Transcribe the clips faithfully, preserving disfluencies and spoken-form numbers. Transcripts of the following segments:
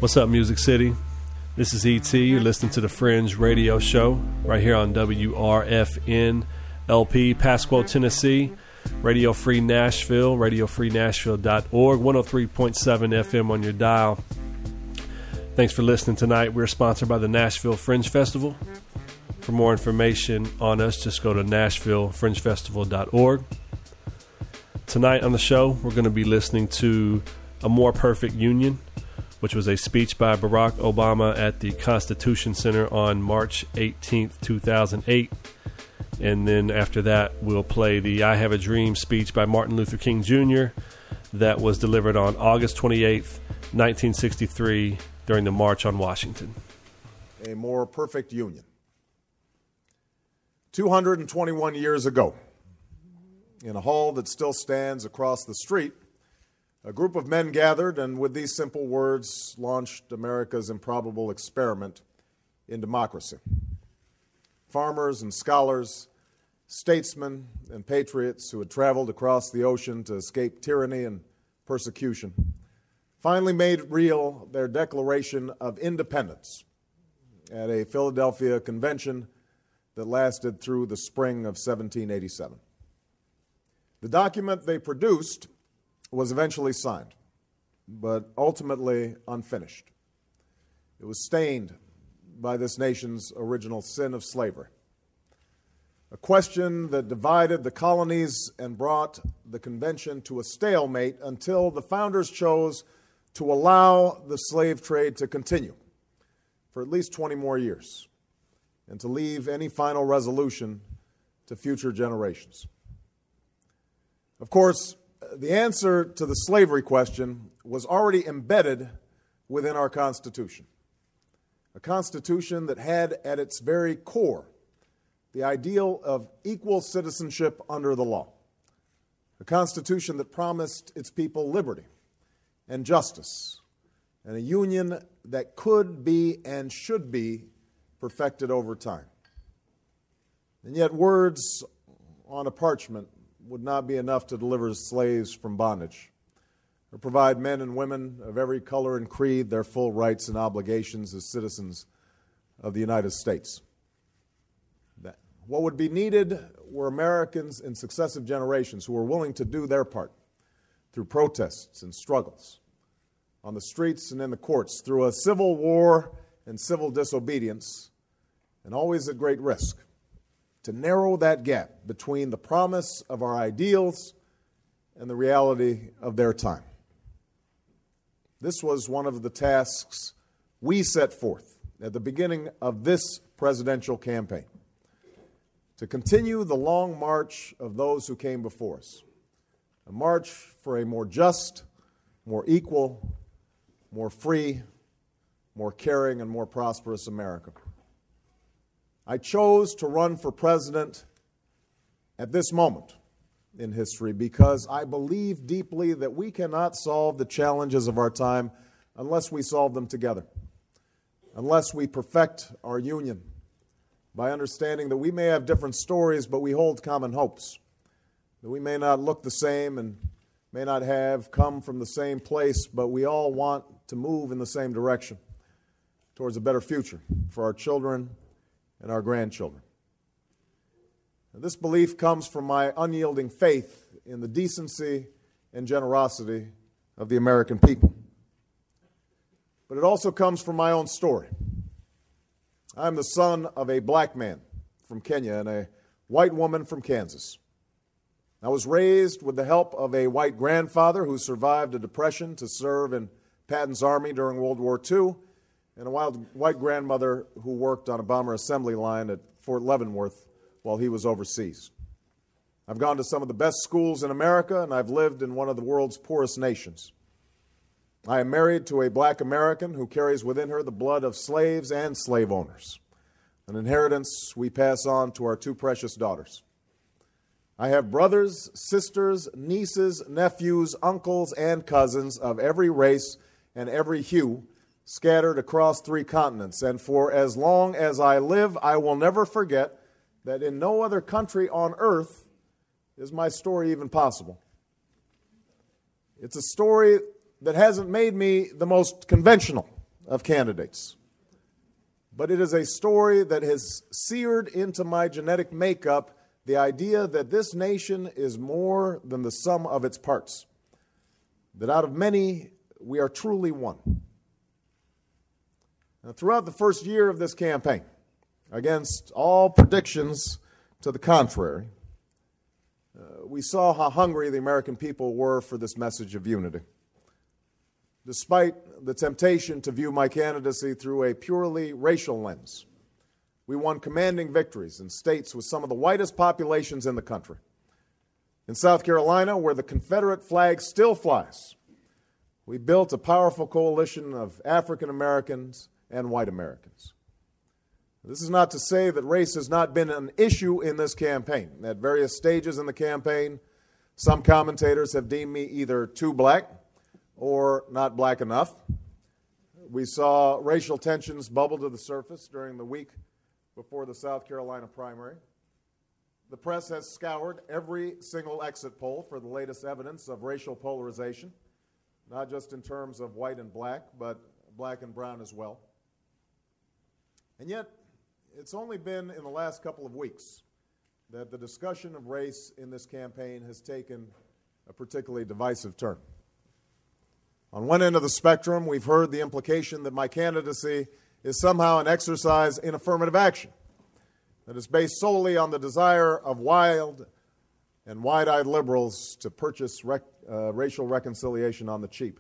What's up, Music City? This is E T. You're listening to the Fringe Radio Show right here on W R F N L P, Pasquo, Tennessee. Radio Free Nashville, radio free nashville dot org, one oh three point seven F M on your dial. Thanks for listening tonight. We're sponsored by the Nashville Fringe Festival. For more information on us, just go to nashville fringe festival dot org. Tonight on the show, we're going to be listening to A More Perfect Union, which was a speech by Barack Obama at the Constitution Center on March eighteenth, two thousand eight. And then after that, we'll play the I Have a Dream speech by Martin Luther King Junior that was delivered on August twenty-eighth, nineteen sixty-three, during the March on Washington. A More Perfect Union. two hundred twenty-one years ago, in a hall that still stands across the street, a group of men gathered and with these simple words launched America's improbable experiment in democracy. Farmers and scholars, statesmen and patriots who had traveled across the ocean to escape tyranny and persecution finally made real their Declaration of Independence at a Philadelphia convention that lasted through the spring of seventeen eighty-seven. The document they produced was eventually signed, but ultimately unfinished. It was stained by this nation's original sin of slavery, a question that divided the colonies and brought the convention to a stalemate until the founders chose to allow the slave trade to continue for at least twenty more years and to leave any final resolution to future generations. Of course, the answer to the slavery question was already embedded within our Constitution. A Constitution that had at its very core the ideal of equal citizenship under the law. A Constitution that promised its people liberty and justice, and a union that could be and should be perfected over time. And yet words on a parchment would not be enough to deliver slaves from bondage, or provide men and women of every color and creed their full rights and obligations as citizens of the United States. That what would be needed were Americans in successive generations who were willing to do their part through protests and struggles on the streets and in the courts, through a civil war and civil disobedience, and always at great risk, to narrow that gap between the promise of our ideals and the reality of their time. This was one of the tasks we set forth at the beginning of this presidential campaign, to continue the long march of those who came before us, a march for a more just, more equal, more free, more caring, and more prosperous America. I chose to run for president at this moment in history because I believe deeply that we cannot solve the challenges of our time unless we solve them together, unless we perfect our union by understanding that we may have different stories, but we hold common hopes, that we may not look the same and may not have come from the same place, but we all want to move in the same direction towards a better future for our children and our grandchildren. This belief comes from my unyielding faith in the decency and generosity of the American people. But it also comes from my own story. I'm the son of a black man from Kenya and a white woman from Kansas. I was raised with the help of a white grandfather who survived a depression to serve in Patton's army during World War Two, and a white grandmother who worked on a bomber assembly line at Fort Leavenworth while he was overseas. I've gone to some of the best schools in America, and I've lived in one of the world's poorest nations. I am married to a black American who carries within her the blood of slaves and slave owners, an inheritance we pass on to our two precious daughters. I have brothers, sisters, nieces, nephews, uncles, and cousins of every race and every hue scattered across three continents, and for as long as I live, I will never forget that in no other country on earth is my story even possible. It's a story that hasn't made me the most conventional of candidates. But it is a story that has seared into my genetic makeup the idea that this nation is more than the sum of its parts, that out of many, we are truly one. Now, throughout the first year of this campaign, against all predictions to the contrary, uh, we saw how hungry the American people were for this message of unity. Despite the temptation to view my candidacy through a purely racial lens, we won commanding victories in states with some of the whitest populations in the country. In South Carolina, where the Confederate flag still flies, we built a powerful coalition of African Americans and white Americans. This is not to say that race has not been an issue in this campaign. At various stages in the campaign, some commentators have deemed me either too black or not black enough. We saw racial tensions bubble to the surface during the week before the South Carolina primary. The press has scoured every single exit poll for the latest evidence of racial polarization, not just in terms of white and black, but black and brown as well. And yet, it's only been in the last couple of weeks that the discussion of race in this campaign has taken a particularly divisive turn. On one end of the spectrum, we've heard the implication that my candidacy is somehow an exercise in affirmative action that is based solely on the desire of wild and wide-eyed liberals to purchase rec- uh, racial reconciliation on the cheap.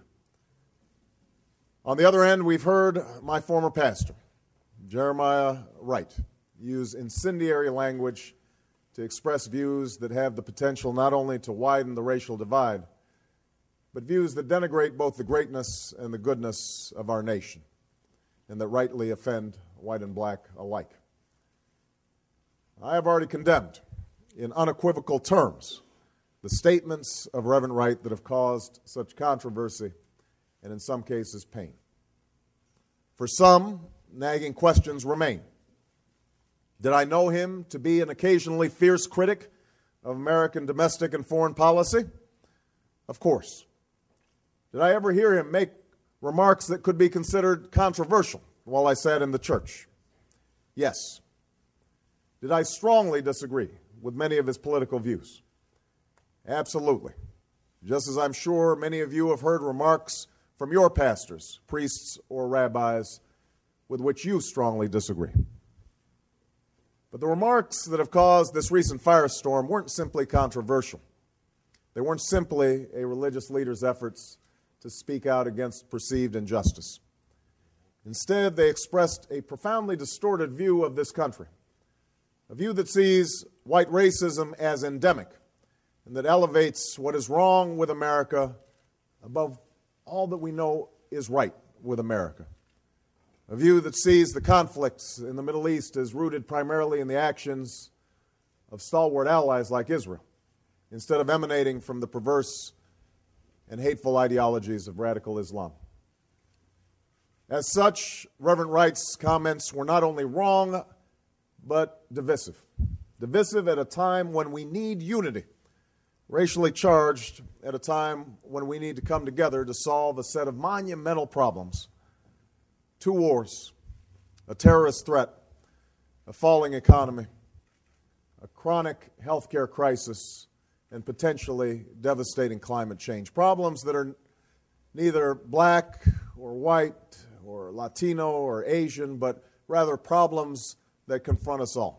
On the other end, we've heard my former pastor, Jeremiah Wright, use incendiary language to express views that have the potential not only to widen the racial divide, but views that denigrate both the greatness and the goodness of our nation, and that rightly offend white and black alike. I have already condemned, in unequivocal terms, the statements of Reverend Wright that have caused such controversy and, in some cases, pain. For some, nagging questions remain. Did I know him to be an occasionally fierce critic of American domestic and foreign policy? Of course. Did I ever hear him make remarks that could be considered controversial while I sat in the church? Yes. Did I strongly disagree with many of his political views? Absolutely. Just as I'm sure many of you have heard remarks from your pastors, priests, or rabbis with which you strongly disagree. But the remarks that have caused this recent firestorm weren't simply controversial. They weren't simply a religious leader's efforts to speak out against perceived injustice. Instead, they expressed a profoundly distorted view of this country, a view that sees white racism as endemic and that elevates what is wrong with America above all that we know is right with America. A view that sees the conflicts in the Middle East as rooted primarily in the actions of stalwart allies like Israel, instead of emanating from the perverse and hateful ideologies of radical Islam. As such, Reverend Wright's comments were not only wrong, but divisive. Divisive at a time when we need unity, racially charged at a time when we need to come together to solve a set of monumental problems: two wars, a terrorist threat, a falling economy, a chronic healthcare crisis, and potentially devastating climate change. Problems that are neither black or white or Latino or Asian, but rather problems that confront us all.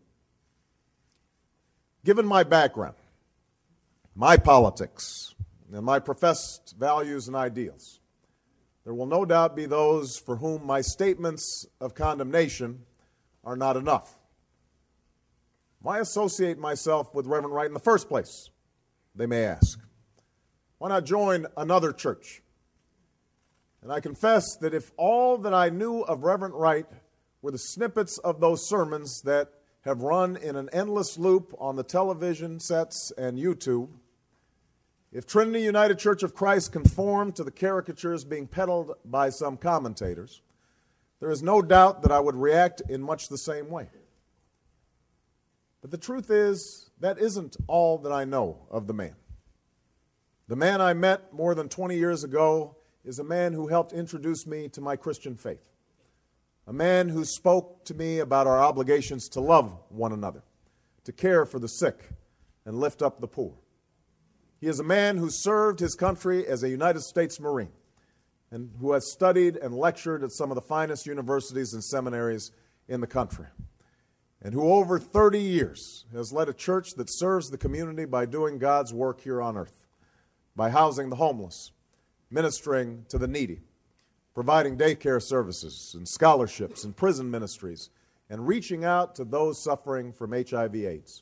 Given my background, my politics, and my professed values and ideals, there will no doubt be those for whom my statements of condemnation are not enough. Why associate myself with Reverend Wright in the first place, they may ask? Why not join another church? And I confess that if all that I knew of Reverend Wright were the snippets of those sermons that have run in an endless loop on the television sets and YouTube, if Trinity United Church of Christ conformed to the caricatures being peddled by some commentators, there is no doubt that I would react in much the same way. But the truth is, that isn't all that I know of the man. The man I met more than twenty years ago is a man who helped introduce me to my Christian faith, a man who spoke to me about our obligations to love one another, to care for the sick, and lift up the poor. He is a man who served his country as a United States Marine and who has studied and lectured at some of the finest universities and seminaries in the country, and who over thirty years has led a church that serves the community by doing God's work here on earth, by housing the homeless, ministering to the needy, providing daycare services and scholarships and prison ministries, and reaching out to those suffering from H I V AIDS.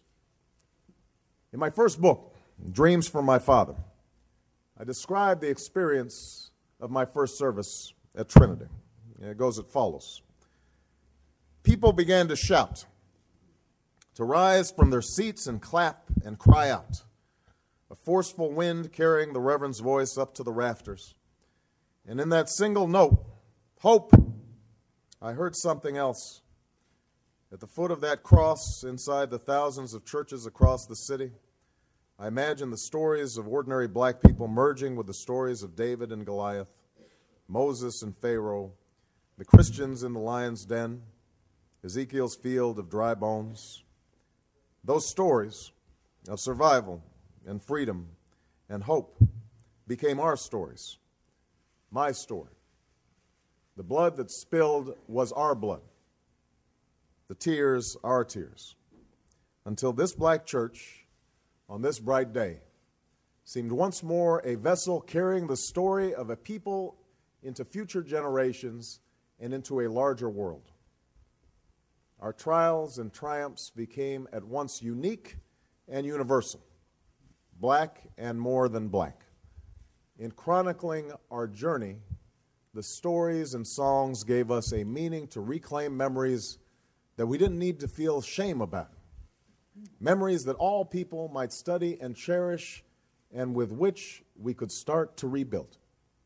In my first book, Dreams from My Father, I described the experience of my first service at Trinity. It goes as follows. People began to shout, to rise from their seats and clap and cry out, a forceful wind carrying the Reverend's voice up to the rafters. And in that single note, hope, I heard something else. At the foot of that cross, inside the thousands of churches across the city, I imagined the stories of ordinary black people merging with the stories of David and Goliath, Moses and Pharaoh, the Christians in the lion's den, Ezekiel's field of dry bones. Those stories of survival and freedom and hope became our stories, my story. The blood that spilled was our blood, the tears our tears, until this black church on this bright day seemed once more a vessel carrying the story of a people into future generations and into a larger world. Our trials and triumphs became at once unique and universal, black and more than black. In chronicling our journey, the stories and songs gave us a meaning to reclaim memories that we didn't need to feel shame about. Memories that all people might study and cherish, and with which we could start to rebuild.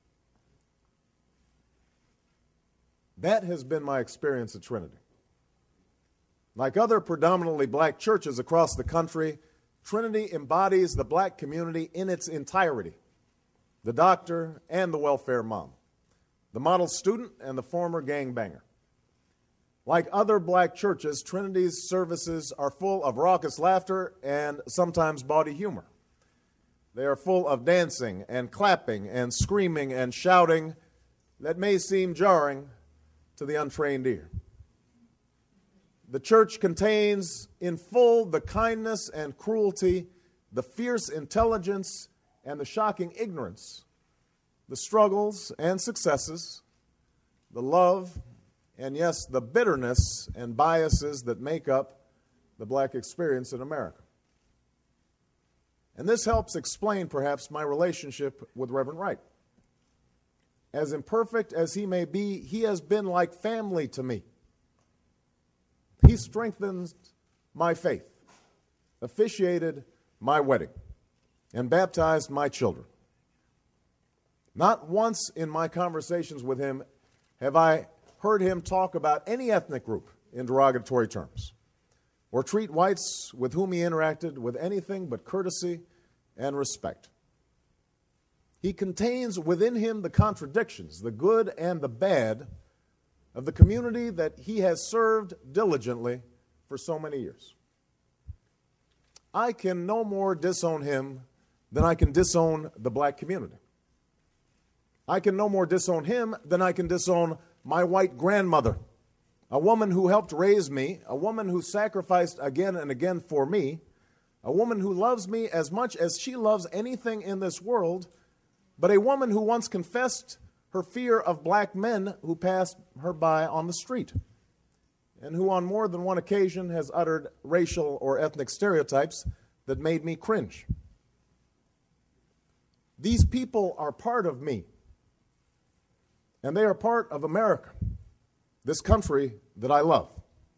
That has been my experience at Trinity. Like other predominantly black churches across the country, Trinity embodies the black community in its entirety, the doctor and the welfare mom, the model student and the former gangbanger. Like other black churches, Trinity's services are full of raucous laughter and sometimes bawdy humor. They are full of dancing and clapping and screaming and shouting that may seem jarring to the untrained ear. The church contains in full the kindness and cruelty, the fierce intelligence and the shocking ignorance, the struggles and successes, the love, and yes, the bitterness and biases that make up the black experience in America. And this helps explain, perhaps, my relationship with Reverend Wright. As imperfect as he may be, he has been like family to me. He strengthened my faith, officiated my wedding, and baptized my children. Not once in my conversations with him have I heard him talk about any ethnic group in derogatory terms, or treat whites with whom he interacted with anything but courtesy and respect. He contains within him the contradictions, the good and the bad, of the community that he has served diligently for so many years. I can no more disown him than I can disown the black community. I can no more disown him than I can disown my white grandmother, a woman who helped raise me, a woman who sacrificed again and again for me, a woman who loves me as much as she loves anything in this world, but a woman who once confessed her fear of black men who passed her by on the street, and who on more than one occasion has uttered racial or ethnic stereotypes that made me cringe. These people are part of me, and they are part of America, this country that I love.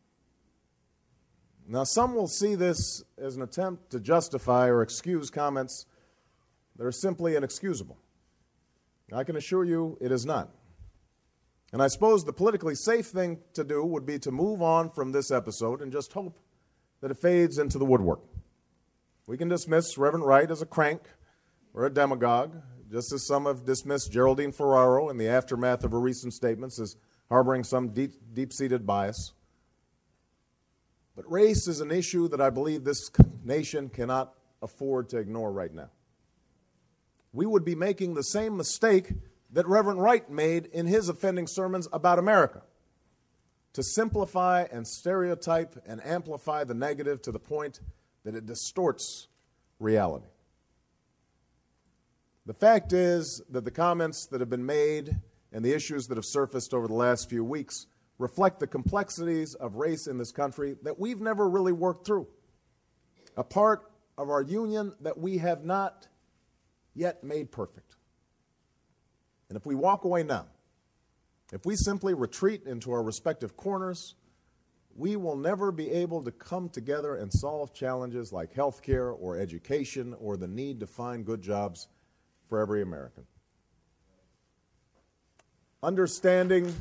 Now, some will see this as an attempt to justify or excuse comments that are simply inexcusable. I can assure you it is not. And I suppose the politically safe thing to do would be to move on from this episode and just hope that it fades into the woodwork. We can dismiss Reverend Wright as a crank or a demagogue, just as some have dismissed Geraldine Ferraro in the aftermath of her recent statements as harboring some deep, deep-seated bias. But race is an issue that I believe this nation cannot afford to ignore right now. We would be making the same mistake that Reverend Wright made in his offending sermons about America, to simplify and stereotype and amplify the negative to the point that it distorts reality. The fact is that the comments that have been made and the issues that have surfaced over the last few weeks reflect the complexities of race in this country that we've never really worked through, a part of our union that we have not yet made perfect. And if we walk away now, if we simply retreat into our respective corners, we will never be able to come together and solve challenges like health care or education or the need to find good jobs for every American. Understanding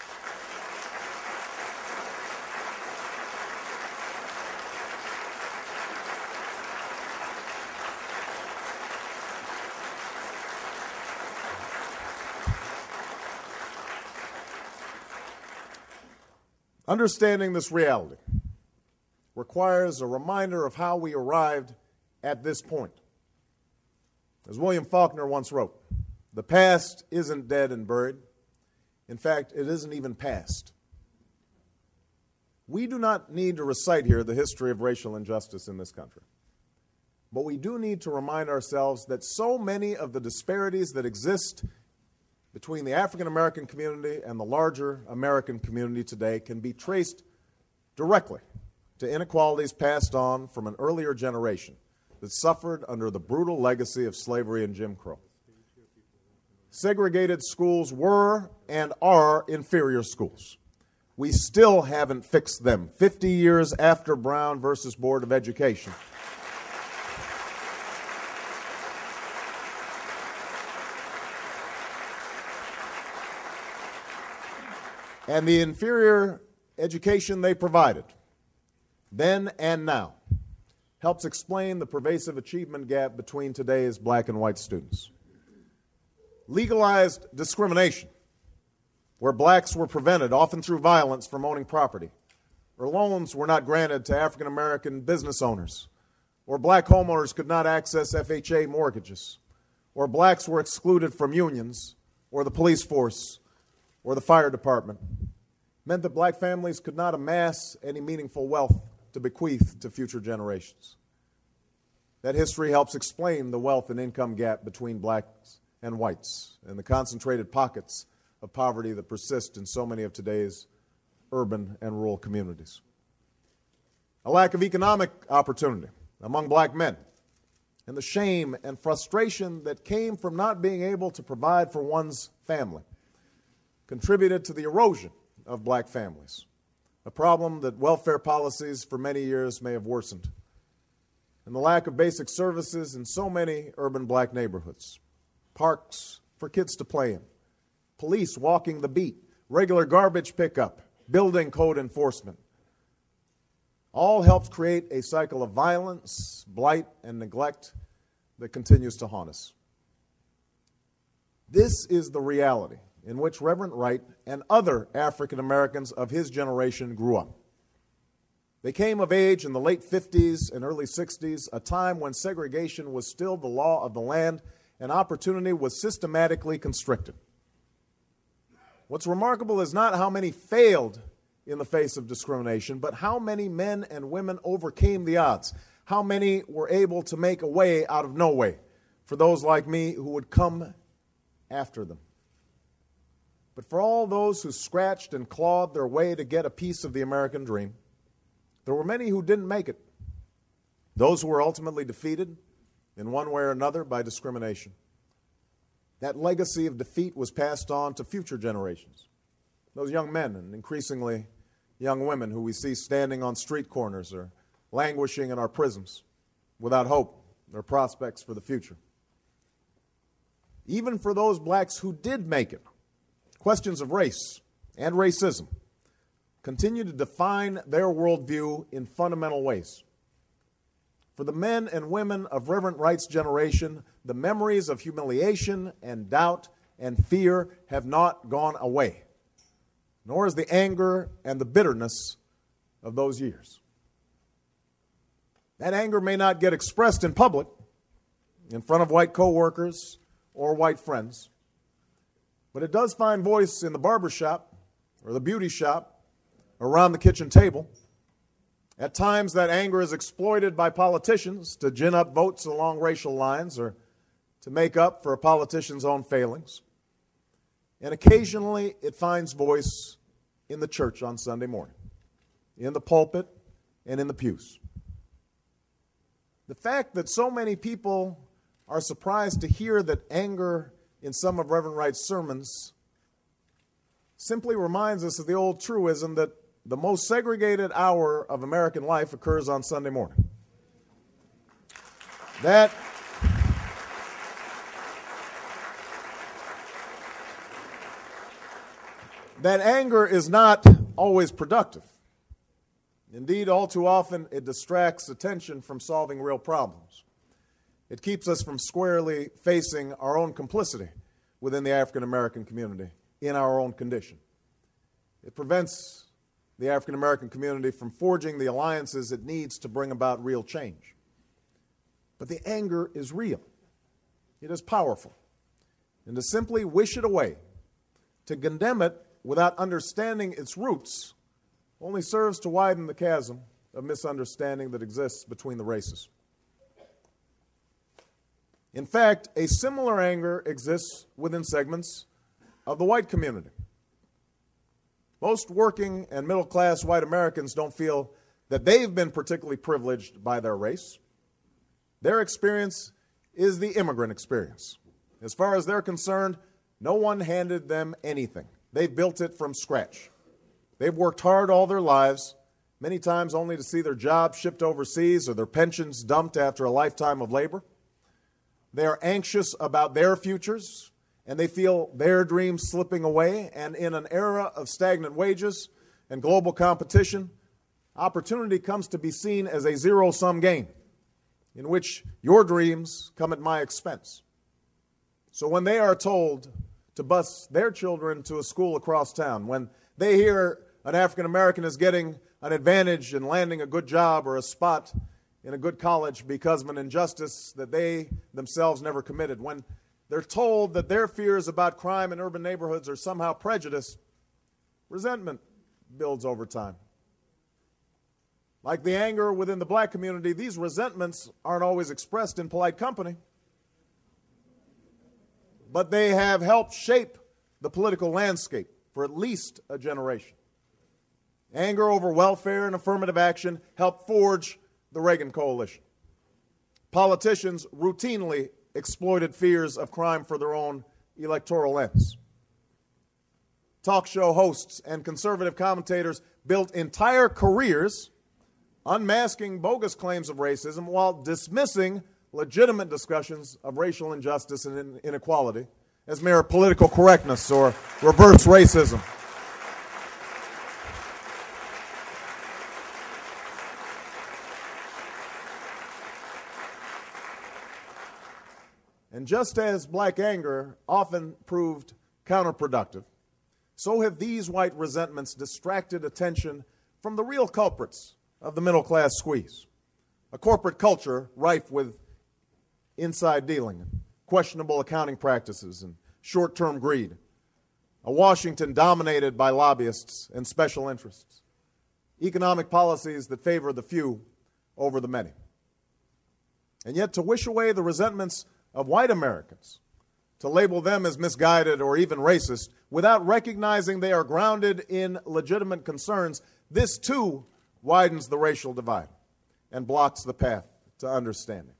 Understanding this reality requires a reminder of how we arrived at this point. As William Faulkner once wrote, the past isn't dead and buried. In fact, it isn't even past. We do not need to recite here the history of racial injustice in this country. But we do need to remind ourselves that so many of the disparities that exist between the African American community and the larger American community today can be traced directly to inequalities passed on from an earlier generation that suffered under the brutal legacy of slavery and Jim Crow. Segregated schools were and are inferior schools. We still haven't fixed them fifty years after Brown versus Board of Education. And the inferior education they provided, then and now, helps explain the pervasive achievement gap between today's black and white students. Legalized discrimination, where blacks were prevented, often through violence, from owning property, or loans were not granted to African American business owners, or black homeowners could not access F H A mortgages, or blacks were excluded from unions, or the police force, or the fire department, meant that black families could not amass any meaningful wealth to bequeath to future generations. That history helps explain the wealth and income gap between blacks and whites and the concentrated pockets of poverty that persist in so many of today's urban and rural communities. A lack of economic opportunity among black men and the shame and frustration that came from not being able to provide for one's family contributed to the erosion of black families, a problem that welfare policies for many years may have worsened, and the lack of basic services in so many urban black neighborhoods, parks for kids to play in, police walking the beat, regular garbage pickup, building code enforcement, all helps create a cycle of violence, blight, and neglect that continues to haunt us. This is the reality in which Reverend Wright and other African Americans of his generation grew up. They came of age in the late fifties and early sixties, a time when segregation was still the law of the land and opportunity was systematically constricted. What's remarkable is not how many failed in the face of discrimination, but how many men and women overcame the odds, how many were able to make a way out of no way for those like me who would come after them. But for all those who scratched and clawed their way to get a piece of the American dream, there were many who didn't make it. Those who were ultimately defeated in one way or another by discrimination. That legacy of defeat was passed on to future generations. Those young men and increasingly young women who we see standing on street corners or languishing in our prisons without hope or prospects for the future. Even for those blacks who did make it, questions of race and racism continue to define their worldview in fundamental ways. For For the men and women of Reverend Wright's generation, the memories of humiliation and doubt and fear have not gone away, nor is the anger and the bitterness of those years. That anger may not get expressed in public, in front of white coworkers or white friends, but it does find voice in the barber shop or the beauty shop or around the kitchen table. At times, that anger is exploited by politicians to gin up votes along racial lines or to make up for a politician's own failings. And occasionally, it finds voice in the church on Sunday morning, in the pulpit and in the pews. The fact that so many people are surprised to hear that anger in some of Reverend Wright's sermons simply reminds us of the old truism that the most segregated hour of American life occurs on Sunday morning. That that anger is not always productive. Indeed, all too often, it distracts attention from solving real problems. It keeps us from squarely facing our own complicity within the African American community in our own condition. It prevents the African American community from forging the alliances it needs to bring about real change. But the anger is real. It is powerful. And to simply wish it away, to condemn it without understanding its roots, only serves to widen the chasm of misunderstanding that exists between the races. In fact, a similar anger exists within segments of the white community. Most working and middle-class white Americans don't feel that they've been particularly privileged by their race. Their experience is the immigrant experience. As far as they're concerned, no one handed them anything. They've built it from scratch. They've worked hard all their lives, many times only to see their jobs shipped overseas or their pensions dumped after a lifetime of labor. They are anxious about their futures, and they feel their dreams slipping away. And in an era of stagnant wages and global competition, opportunity comes to be seen as a zero-sum game in which your dreams come at my expense. So when they are told to bus their children to a school across town, when they hear an African American is getting an advantage in landing a good job or a spot in a good college because of an injustice that they themselves never committed, when they're told that their fears about crime in urban neighborhoods are somehow prejudice, resentment builds over time. Like the anger within the black community, these resentments aren't always expressed in polite company, but they have helped shape the political landscape for at least a generation. Anger over welfare and affirmative action helped forge the Reagan coalition. Politicians routinely exploited fears of crime for their own electoral ends. Talk show hosts and conservative commentators built entire careers unmasking bogus claims of racism while dismissing legitimate discussions of racial injustice and inequality as mere political correctness or reverse racism. And just as black anger often proved counterproductive, so have these white resentments distracted attention from the real culprits of the middle-class squeeze, a corporate culture rife with inside dealing, questionable accounting practices, and short-term greed, a Washington dominated by lobbyists and special interests, economic policies that favor the few over the many. And yet to wish away the resentments of white Americans, to label them as misguided or even racist without recognizing they are grounded in legitimate concerns, this too widens the racial divide and blocks the path to understanding.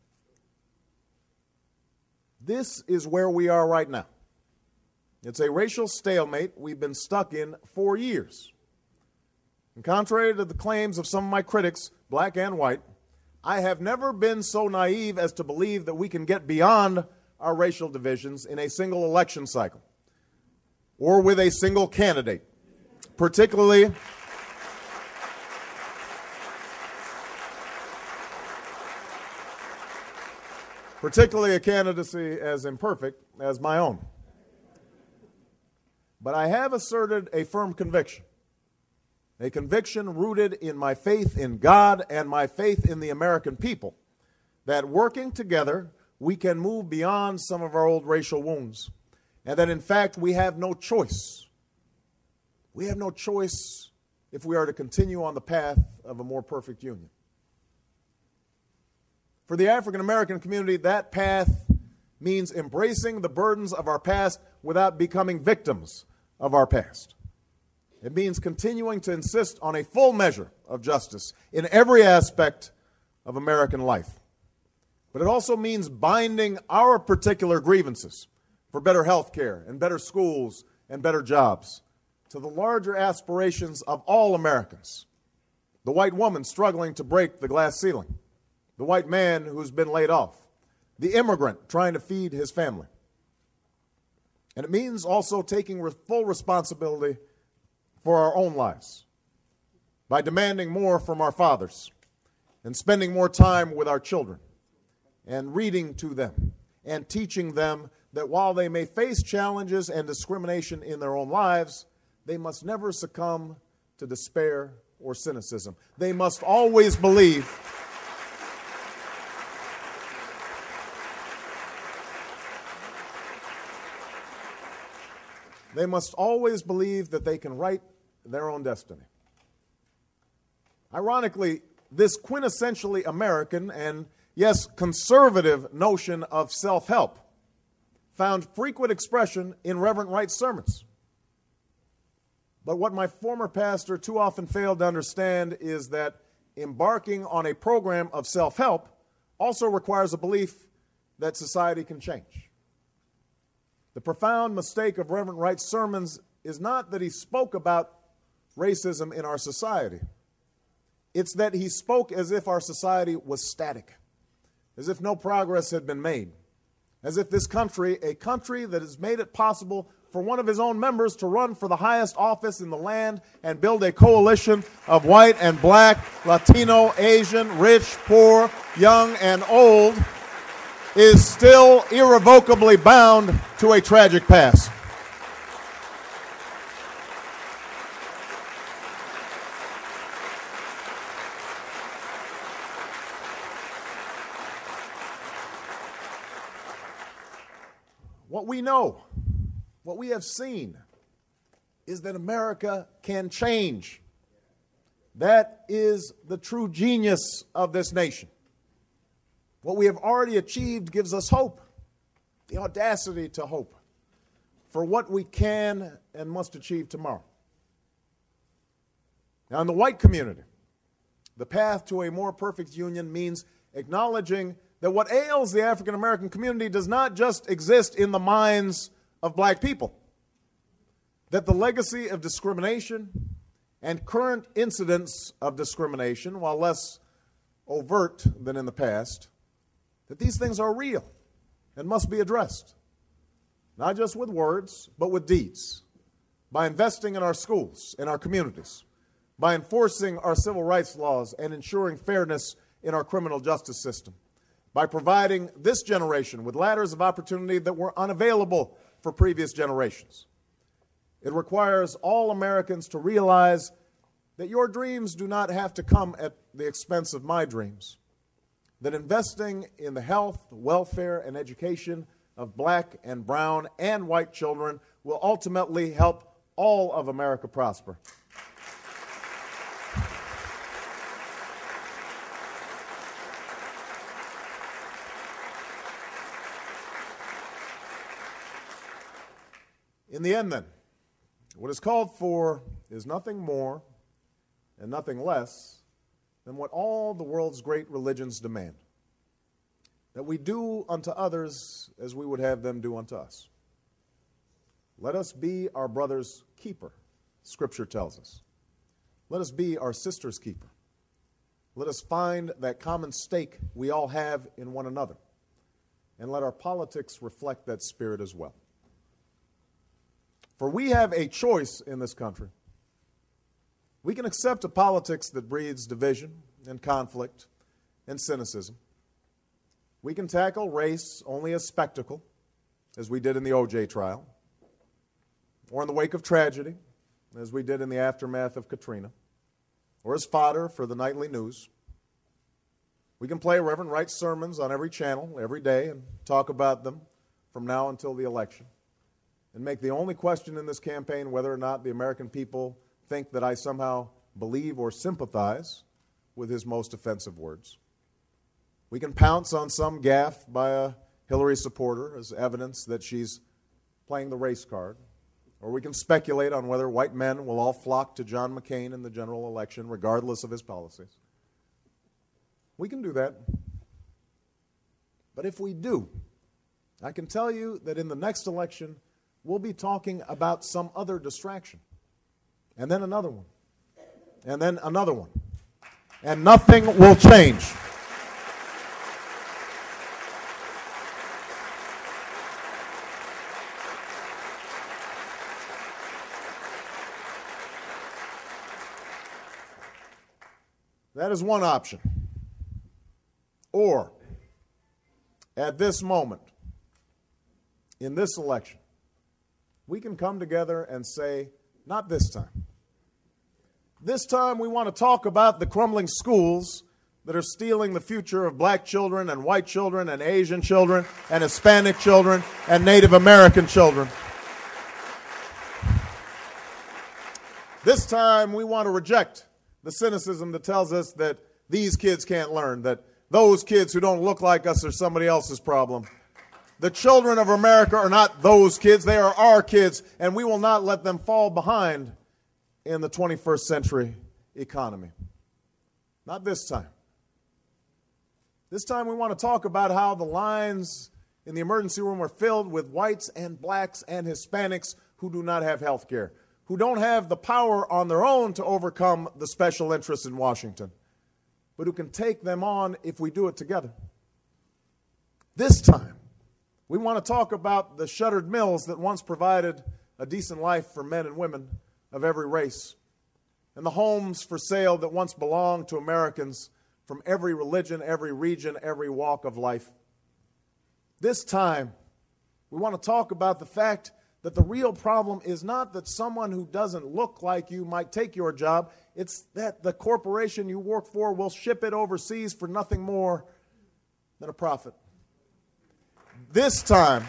This is where we are right now. It's a racial stalemate we've been stuck in for years. And contrary to the claims of some of my critics, black and white, I have never been so naive as to believe that we can get beyond our racial divisions in a single election cycle or with a single candidate, particularly particularly a candidacy as imperfect as my own. But I have asserted a firm conviction, a conviction rooted in my faith in God and my faith in the American people, that working together we can move beyond some of our old racial wounds, and that in fact we have no choice. We have no choice if we are to continue on the path of a more perfect union. For the African American community, that path means embracing the burdens of our past without becoming victims of our past. It means continuing to insist on a full measure of justice in every aspect of American life. But it also means binding our particular grievances for better health care and better schools and better jobs to the larger aspirations of all Americans. The white woman struggling to break the glass ceiling, the white man who's been laid off, the immigrant trying to feed his family. And it means also taking re- full responsibility for our own lives by demanding more from our fathers and spending more time with our children and reading to them and teaching them that while they may face challenges and discrimination in their own lives, they must never succumb to despair or cynicism. They must always believe They must always believe that they can write their own destiny. Ironically, this quintessentially American and, yes, conservative notion of self-help found frequent expression in Reverend Wright's sermons. But what my former pastor too often failed to understand is that embarking on a program of self-help also requires a belief that society can change. The profound mistake of Reverend Wright's sermons is not that he spoke about racism in our society. It's that he spoke as if our society was static, as if no progress had been made, as if this country, a country that has made it possible for one of his own members to run for the highest office in the land and build a coalition of white and black, Latino, Asian, rich, poor, young, and old, is still irrevocably bound to a tragic past. What we know, what we have seen, is that America can change. That is the true genius of this nation. What we have already achieved gives us hope, the audacity to hope for what we can and must achieve tomorrow. Now, in the white community, the path to a more perfect union means acknowledging that what ails the African American community does not just exist in the minds of black people, that the legacy of discrimination and current incidents of discrimination, while less overt than in the past, that these things are real and must be addressed, not just with words, but with deeds, by investing in our schools, in our communities, by enforcing our civil rights laws and ensuring fairness in our criminal justice system, by providing this generation with ladders of opportunity that were unavailable for previous generations. It requires all Americans to realize that your dreams do not have to come at the expense of my dreams, that investing in the health, welfare, and education of black and brown and white children will ultimately help all of America prosper. In the end, then, what is called for is nothing more and nothing less than what all the world's great religions demand, that we do unto others as we would have them do unto us. Let us be our brother's keeper, Scripture tells us. Let us be our sister's keeper. Let us find that common stake we all have in one another, and let our politics reflect that spirit as well. For we have a choice in this country. We can accept a politics that breeds division and conflict and cynicism. We can tackle race only as spectacle, as we did in the O J trial, or in the wake of tragedy, as we did in the aftermath of Katrina, or as fodder for the nightly news. We can play Reverend Wright's sermons on every channel, every day, and talk about them from now until the election, and make the only question in this campaign whether or not the American people think that I somehow believe or sympathize with his most offensive words. We can pounce on some gaffe by a Hillary supporter as evidence that she's playing the race card, or we can speculate on whether white men will all flock to John McCain in the general election regardless of his policies. We can do that. But if we do, I can tell you that in the next election, we'll be talking about some other distraction, and then another one, and then another one, and nothing will change. That is one option. Or, at this moment, in this election, we can come together and say, not this time. This time we want to talk about the crumbling schools that are stealing the future of black children and white children and Asian children and Hispanic children and Native American children. This time we want to reject the cynicism that tells us that these kids can't learn, that those kids who don't look like us are somebody else's problem. The children of America are not those kids, they are our kids, and we will not let them fall behind in the twenty-first century economy. Not this time. This time we want to talk about how the lines in the emergency room are filled with whites and blacks and Hispanics who do not have health care, who don't have the power on their own to overcome the special interests in Washington, but who can take them on if we do it together. This time, we want to talk about the shuttered mills that once provided a decent life for men and women of every race, and the homes for sale that once belonged to Americans from every religion, every region, every walk of life. This time, we want to talk about the fact that the real problem is not that someone who doesn't look like you might take your job. It's that the corporation you work for will ship it overseas for nothing more than a profit. This time,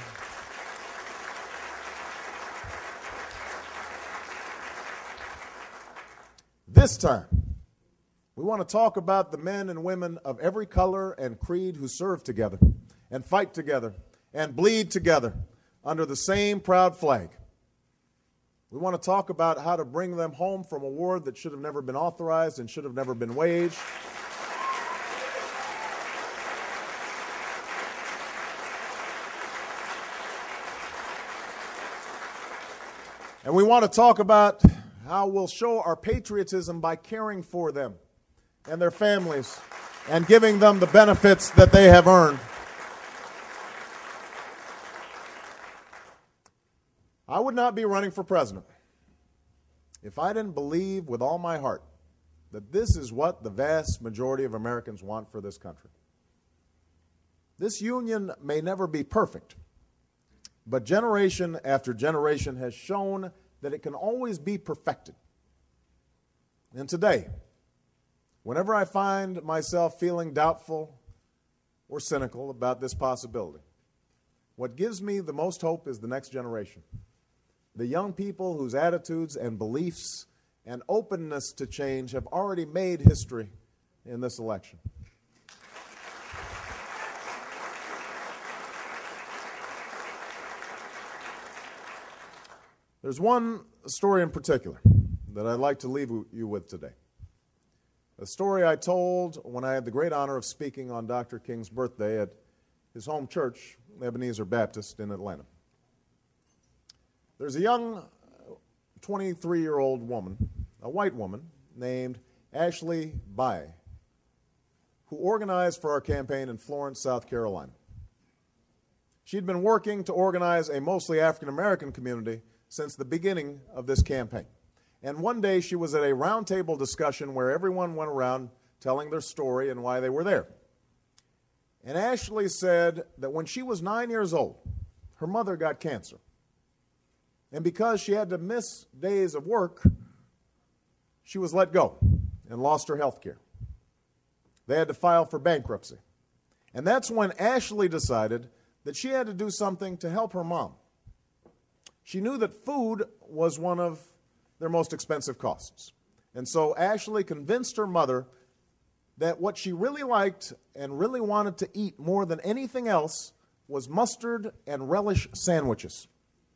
this time, we want to talk about the men and women of every color and creed who serve together and fight together and bleed together under the same proud flag. We want to talk about how to bring them home from a war that should have never been authorized and should have never been waged. And we want to talk about how we'll show our patriotism by caring for them and their families and giving them the benefits that they have earned. I would not be running for president if I didn't believe with all my heart that this is what the vast majority of Americans want for this country. This union may never be perfect, but generation after generation has shown that it can always be perfected. And today, whenever I find myself feeling doubtful or cynical about this possibility, what gives me the most hope is the next generation. The young people whose attitudes and beliefs and openness to change have already made history in this election. There's one story in particular that I'd like to leave you with today. A story I told when I had the great honor of speaking on Doctor King's birthday at his home church, Ebenezer Baptist in Atlanta. There's a young twenty-three-year-old woman, a white woman, named Ashley Bae, who organized for our campaign in Florence, South Carolina. She'd been working to organize a mostly African-American community since the beginning of this campaign. And one day she was at a roundtable discussion where everyone went around telling their story and why they were there. And Ashley said that when she was nine years old, her mother got cancer. And because she had to miss days of work, she was let go and lost her health care. They had to file for bankruptcy. And that's when Ashley decided that she had to do something to help her mom. She knew that food was one of their most expensive costs. And so Ashley convinced her mother that what she really liked and really wanted to eat more than anything else was mustard and relish sandwiches,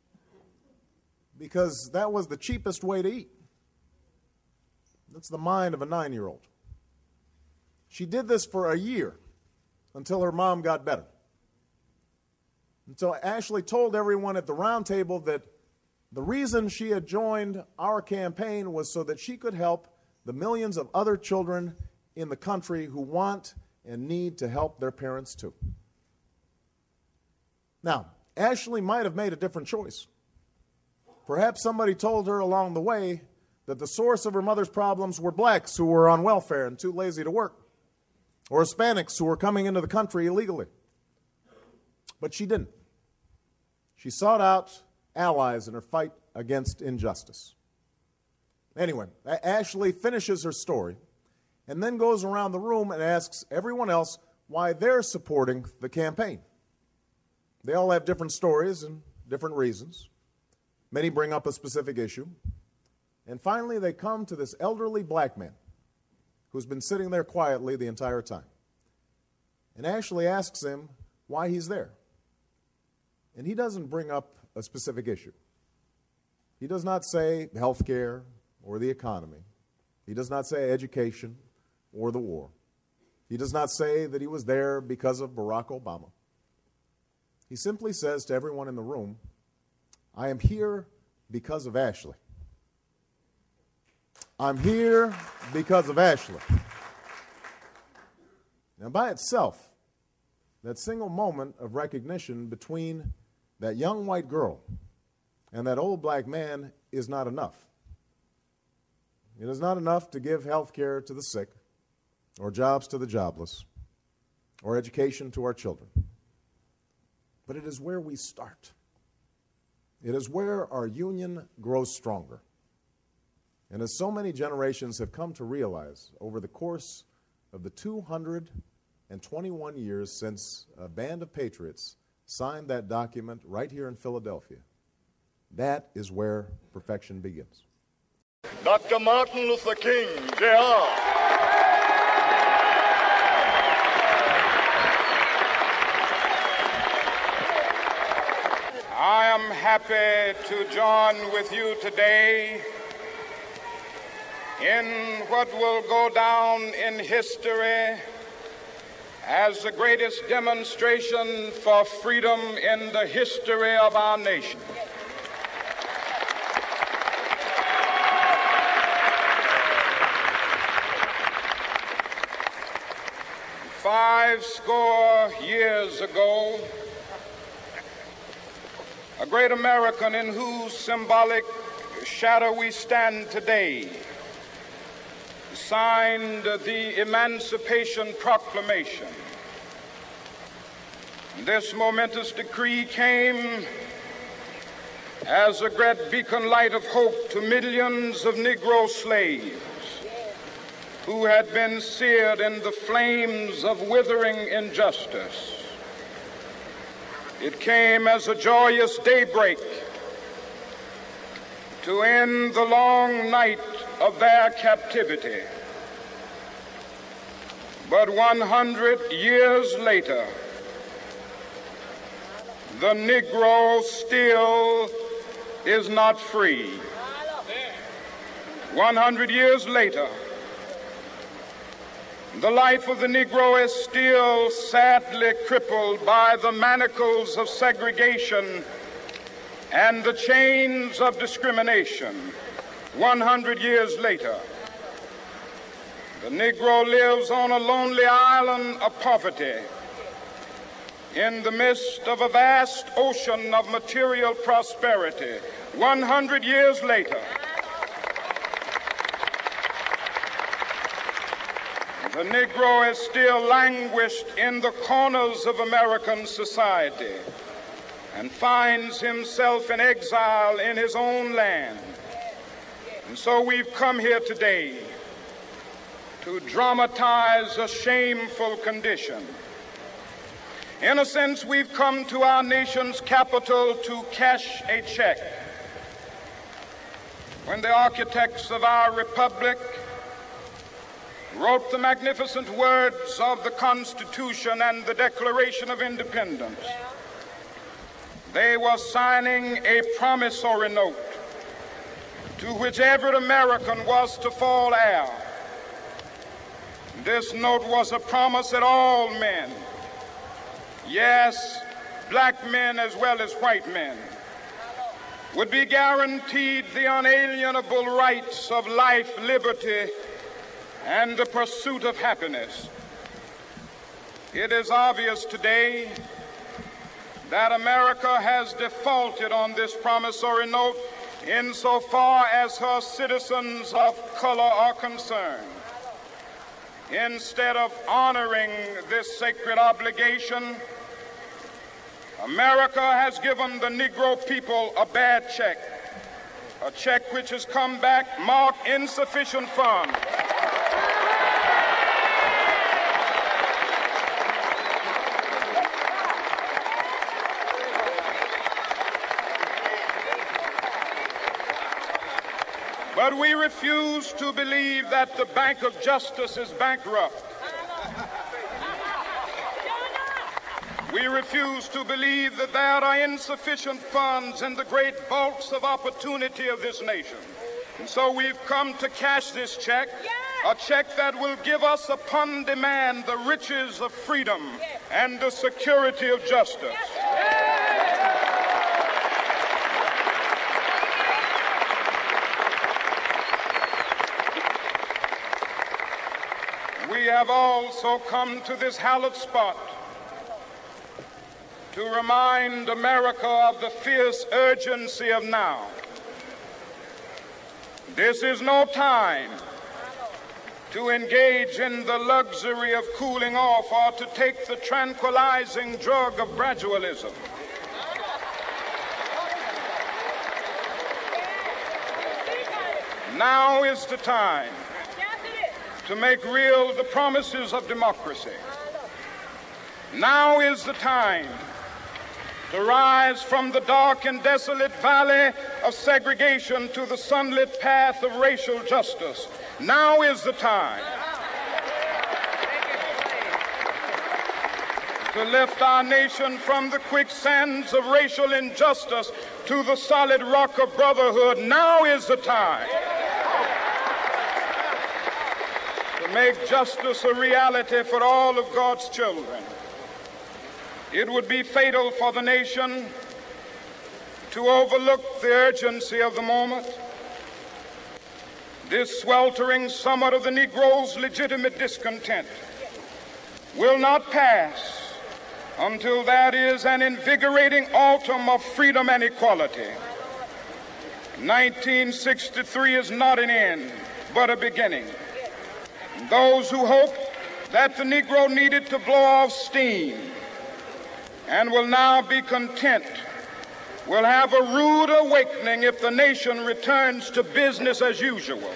because that was the cheapest way to eat. That's the mind of a nine-year-old. She did this for a year until her mom got better. Until Ashley told everyone at the round table that the reason she had joined our campaign was so that she could help the millions of other children in the country who want and need to help their parents too. Now, Ashley might have made a different choice. Perhaps somebody told her along the way that the source of her mother's problems were blacks who were on welfare and too lazy to work, or Hispanics who were coming into the country illegally. But she didn't. She sought out allies in her fight against injustice. Anyway, Ashley finishes her story and then goes around the room and asks everyone else why they're supporting the campaign. They all have different stories and different reasons. Many bring up a specific issue. And finally, they come to this elderly black man who's been sitting there quietly the entire time. And Ashley asks him why he's there. And he doesn't bring up a specific issue. He does not say health care or the economy. He does not say education or the war. He does not say that he was there because of Barack Obama. He simply says to everyone in the room, I am here because of Ashley. I'm here because of Ashley. Now, by itself, that single moment of recognition between that young white girl and that old black man is not enough. It is not enough to give health care to the sick, or jobs to the jobless, or education to our children. But it is where we start. It is where our union grows stronger. And as so many generations have come to realize over the course of the two hundred twenty-one years since a band of patriots signed that document right here in Philadelphia, that is where perfection begins. Doctor Martin Luther King, J R I am happy to join with you today in what will go down in history as the greatest demonstration for freedom in the history of our nation. Five score years ago, a great American in whose symbolic shadow we stand today signed the Emancipation Proclamation. This momentous decree came as a great beacon light of hope to millions of Negro slaves who had been seared in the flames of withering injustice. It came as a joyous daybreak to end the long night of their captivity. But one hundred years later, the Negro still is not free. one hundred years later, the life of the Negro is still sadly crippled by the manacles of segregation and the chains of discrimination. one hundred years later, the Negro lives on a lonely island of poverty in the midst of a vast ocean of material prosperity. one hundred years later, the Negro has still languished in the corners of American society and finds himself in exile in his own land. And so we've come here today to dramatize a shameful condition. In a sense, we've come to our nation's capital to cash a check. When the architects of our republic wrote the magnificent words of the Constitution and the Declaration of Independence, they were signing a promissory note to which every American was to fall heir. This note was a promise that all men, yes, black men as well as white men, would be guaranteed the unalienable rights of life, liberty, and the pursuit of happiness. It is obvious today that America has defaulted on this promissory note insofar as her citizens of color are concerned. Instead of honoring this sacred obligation, America has given the Negro people a bad check, a check which has come back marked insufficient funds. But we refuse to believe that the Bank of Justice is bankrupt. We refuse to believe that there are insufficient funds in the great vaults of opportunity of this nation. And so we've come to cash this check, a check that will give us upon demand the riches of freedom and the security of justice. We have also come to this hallowed spot to remind America of the fierce urgency of now. This is no time to engage in the luxury of cooling off or to take the tranquilizing drug of gradualism. Now is the time to make real the promises of democracy. Now is the time to rise from the dark and desolate valley of segregation to the sunlit path of racial justice. Now is the time to lift our nation from the quicksands of racial injustice to the solid rock of brotherhood. Now is the time to make justice a reality for all of God's children. It would be fatal for the nation to overlook the urgency of the moment. This sweltering summit of the Negro's legitimate discontent will not pass until that is an invigorating autumn of freedom and equality. nineteen sixty-three is not an end, but a beginning. Those who hope that the Negro needed to blow off steam and will now be content will have a rude awakening if the nation returns to business as usual.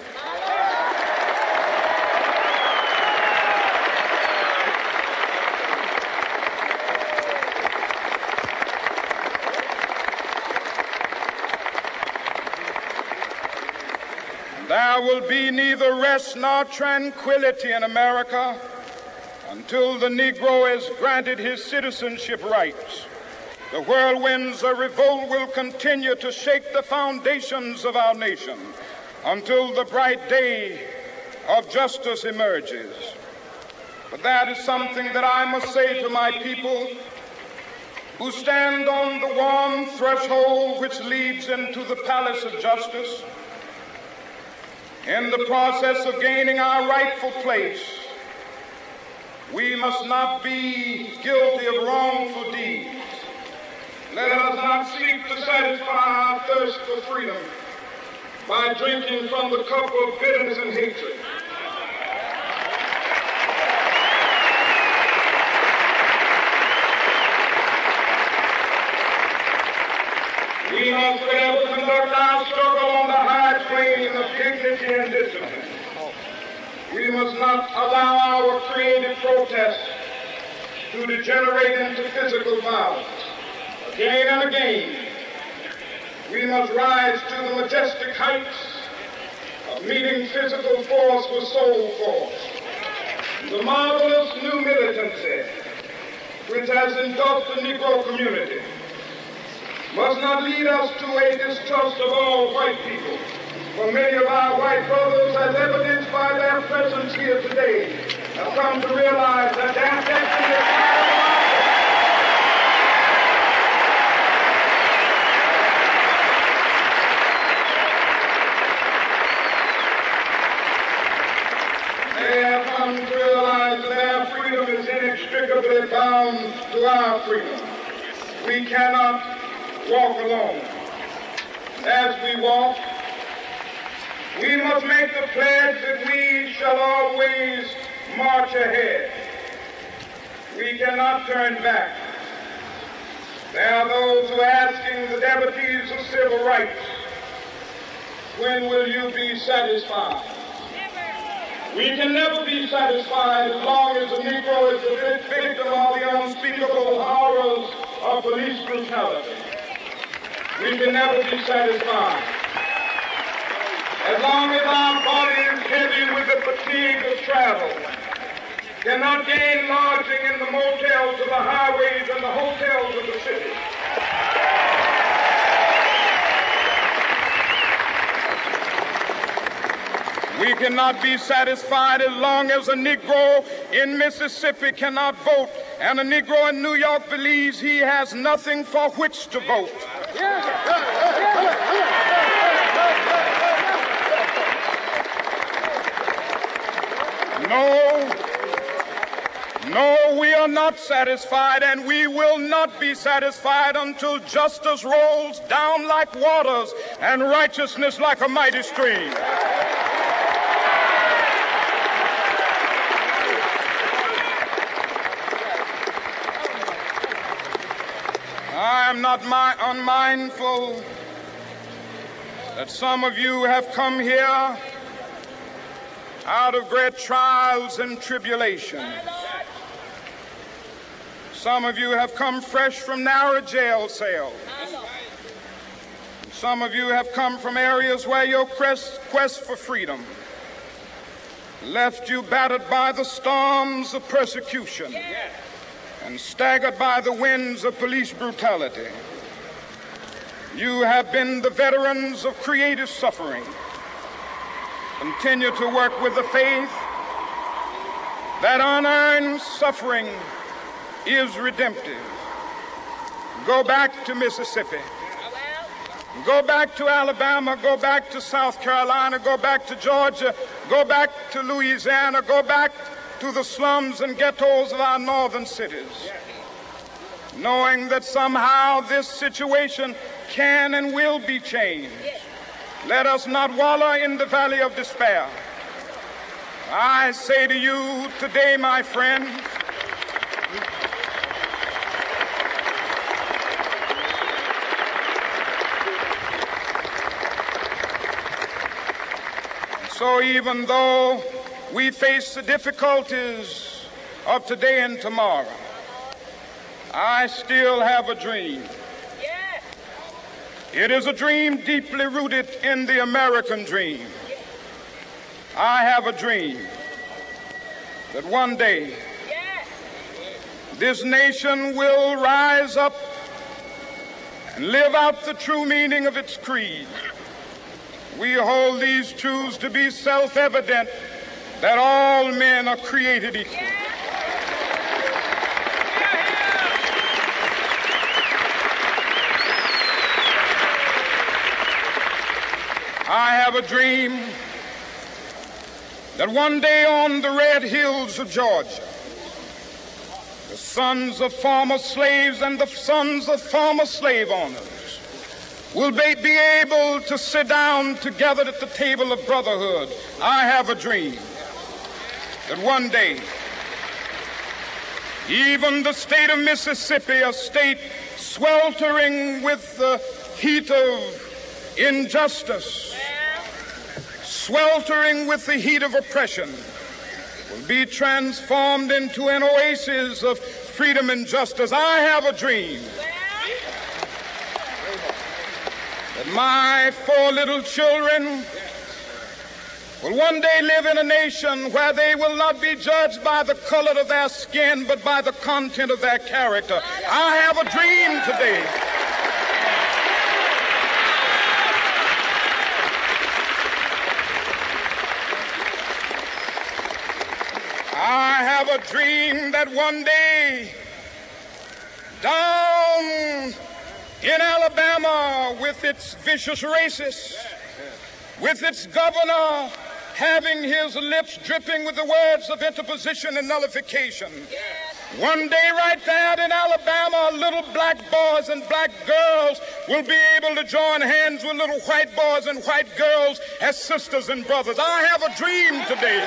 There will be neither rest nor tranquility in America until the Negro has granted his citizenship rights. The whirlwinds of revolt will continue to shake the foundations of our nation until the bright day of justice emerges. But that is something that I must say to my people who stand on the warm threshold which leads into the palace of justice. In the process of gaining our rightful place, we must not be guilty of wrongful deeds. Let us not seek to satisfy our thirst for freedom by drinking from the cup of bitterness and hatred. foundation of dignity and discipline. We must not allow our creative protests to degenerate into physical violence. Again and again, we must rise to the majestic heights of meeting physical force with soul force. The marvelous new militancy which has engulfed the Negro community must not lead us to a distrust of all white people. For many of our white brothers, as evidenced by their presence here today, have come to realize that their destiny is They have come to realize that their freedom is inextricably bound to our freedom. We cannot walk alone. As we walk, we must make the pledge that we shall always march ahead. We cannot turn back. There are those who are asking the devotees of civil rights, when will you be satisfied? We can never be satisfied as long as the Negro is the victim of the unspeakable horrors of police brutality. We can never be satisfied as long as our body is heavy with the fatigue of travel, cannot gain lodging in the motels of the highways and the hotels of the city. We cannot be satisfied as long as a Negro in Mississippi cannot vote and a Negro in New York believes he has nothing for which to vote. No, no, we are not satisfied, and we will not be satisfied until justice rolls down like waters and righteousness like a mighty stream. I am not my unmindful that some of you have come here out of great trials and tribulations. Some of you have come fresh from narrow jail cells. Some of you have come from areas where your quest, quest for freedom left you battered by the storms of persecution and staggered by the winds of police brutality. You have been the veterans of creative suffering. Continue to work with the faith that unearned suffering is redemptive. Go back to Mississippi. Go back to Alabama. Go back to South Carolina. Go back to Georgia. Go back to Louisiana. Go back to the slums and ghettos of our northern cities, knowing that somehow this situation can and will be changed. Let us not wallow in the valley of despair. I say to you today, my friends, so even though we face the difficulties of today and tomorrow, I still have a dream. It is a dream deeply rooted in the American dream. I have a dream that one day this nation will rise up and live out the true meaning of its creed. We hold these truths to be self-evident, that all men are created equal. I have a dream that one day on the red hills of Georgia, the sons of former slaves and the sons of former slave owners will be, be able to sit down together at the table of brotherhood. I have a dream that one day, even the state of Mississippi, a state sweltering with the heat of injustice, sweltering with the heat of oppression, will be transformed into an oasis of freedom and justice. I have a dream that my four little children will one day live in a nation where they will not be judged by the color of their skin, but by the content of their character. I have a dream today. I have a dream that one day, down in Alabama, with its vicious racists, with its governor having his lips dripping with the words of interposition and nullification. One day right there in Alabama, little black boys and black girls will be able to join hands with little white boys and white girls as sisters and brothers. I have a dream today.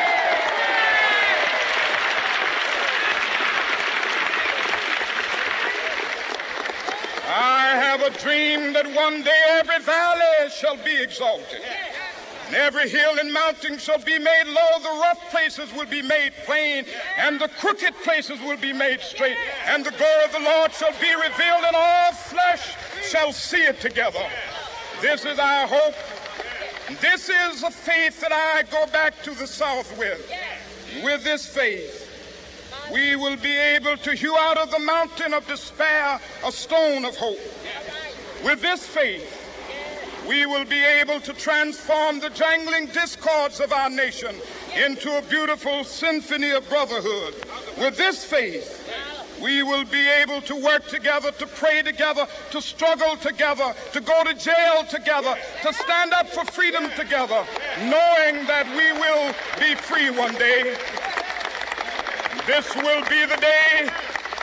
I have a dream that one day every valley shall be exalted, and every hill and mountain shall be made low. The rough places will be made plain, and the crooked places will be made straight. And the glory of the Lord shall be revealed, and all flesh shall see it together. This is our hope. This is a faith that I go back to the South with. With this faith, we will be able to hew out of the mountain of despair a stone of hope. With this faith, we will be able to transform the jangling discords of our nation into a beautiful symphony of brotherhood. With this faith, we will be able to work together, to pray together, to struggle together, to go to jail together, to stand up for freedom together, knowing that we will be free one day. This will be the day,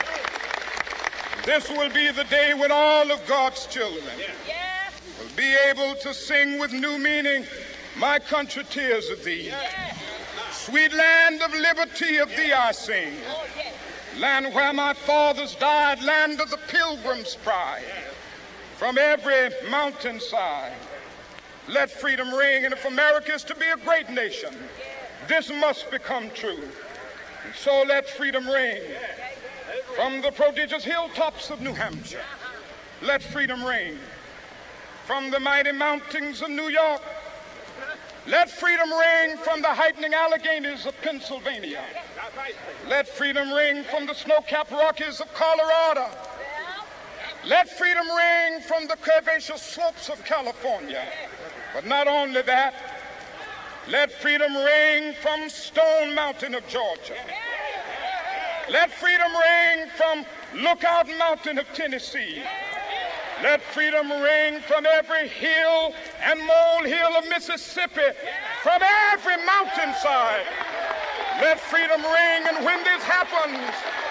this will be the day when all of God's children will be able to sing with new meaning, my country, tears of thee. Sweet land of liberty, of thee I sing. Land where my fathers died, land of the pilgrim's pride. From every mountainside, let freedom ring. And if America is to be a great nation, this must become true. And so let freedom ring from the prodigious hilltops of New Hampshire. Let freedom ring from the mighty mountains of New York. Let freedom ring from the heightening Alleghenies of Pennsylvania. Let freedom ring from the snow-capped Rockies of Colorado. Let freedom ring from the curvaceous slopes of California. But not only that, let freedom ring from Stone Mountain of Georgia. Let freedom ring from Lookout Mountain of Tennessee. Let freedom ring from every hill and molehill of Mississippi, from every mountainside. Let freedom ring, and when this happens,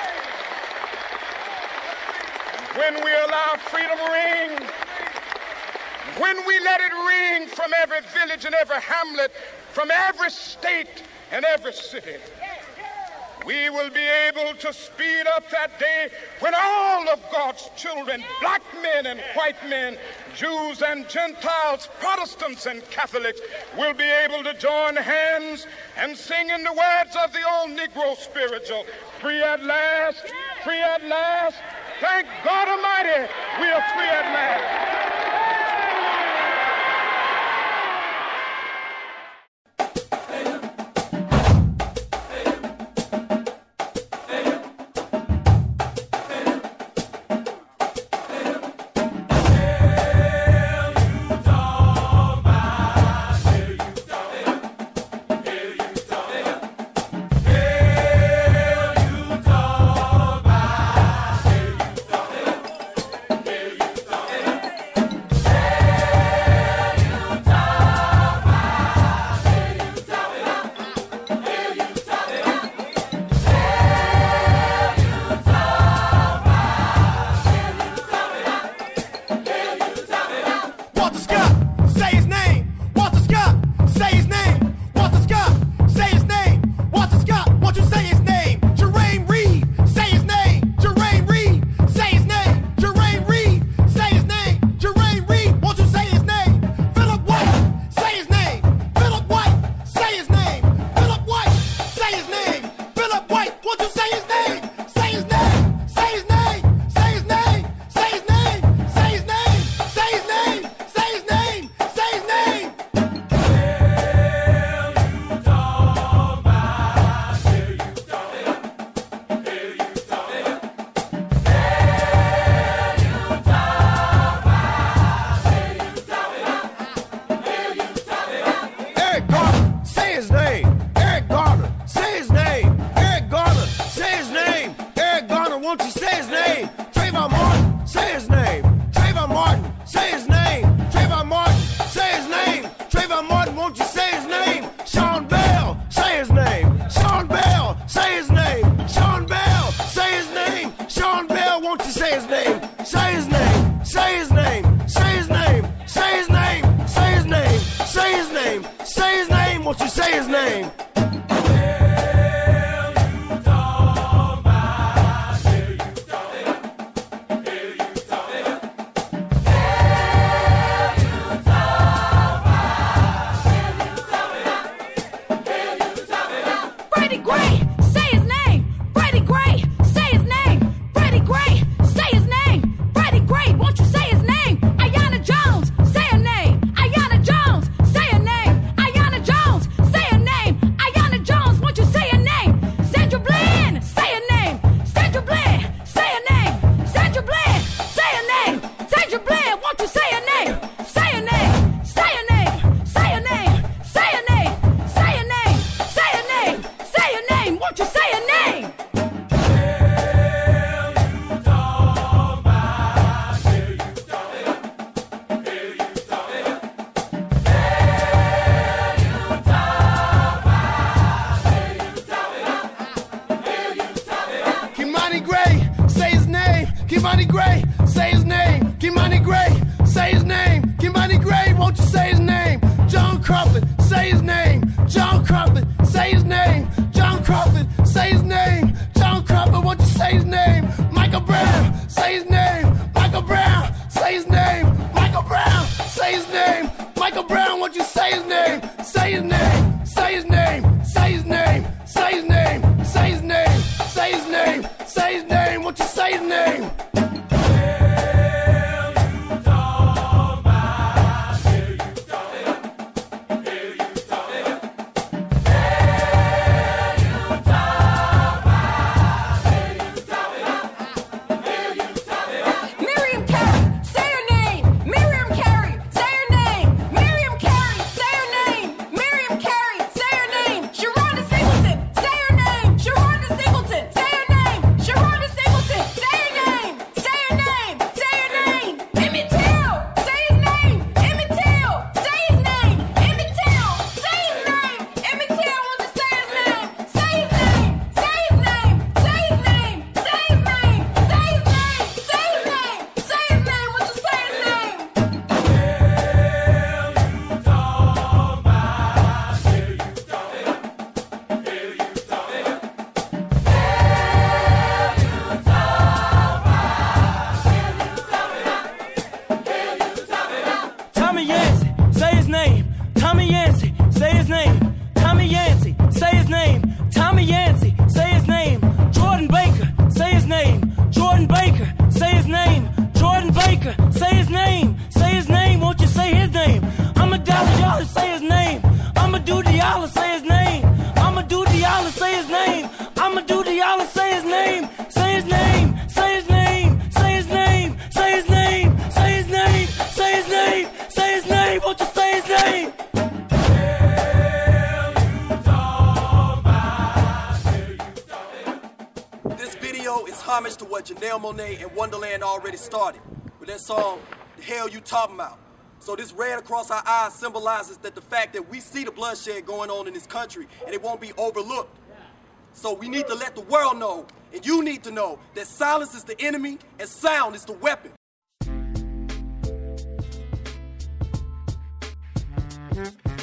when we allow freedom ring, when we let it ring from every village and every hamlet, from every state and every city, we will be able to speed up that day when all of God's children, black men and white men, Jews and Gentiles, Protestants and Catholics, will be able to join hands and sing in the words of the old Negro spiritual, free at last, free at last. Thank God Almighty, we are free at last. name. Say his name, won't you say his name? Homage to what Janelle Monáe and Wonderland already started with that song, The Hell You Talking About. So this red across our eyes symbolizes that the fact that we see the bloodshed going on in this country and it won't be overlooked. So we need to let the world know, and you need to know, that silence is the enemy and sound is the weapon. Mm-hmm.